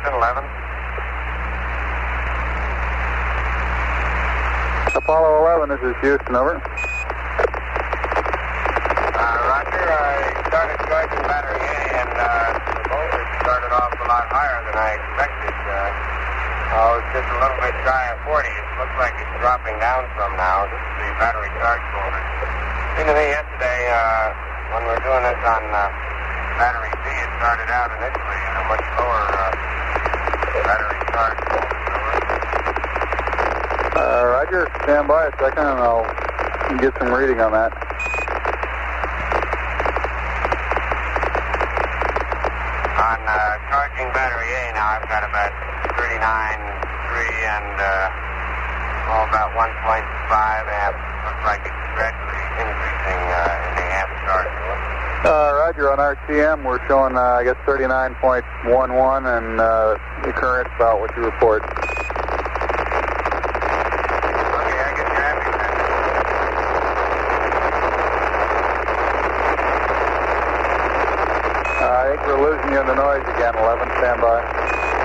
Houston, 11. Apollo 11, this is Houston, over. Roger, I started charging battery A, and the voltage started off a lot higher than I expected. It's just a little bit shy of 40. It looks like it's dropping down some now. This is the battery charge voltage. Seemed to me yesterday, when we were doing this on battery C, it started out initially at a much lower battery charge voltage. Roger, stand by a second and I'll get some reading on that. On charging battery A now, I've got about 39.3 and about 1.5 amps. Looks like it's gradually increasing in the amp charge. Roger, on RTM we're showing, I guess, 39.11 and the current's about what you report. I think we're losing you in the noise again, 11, stand by.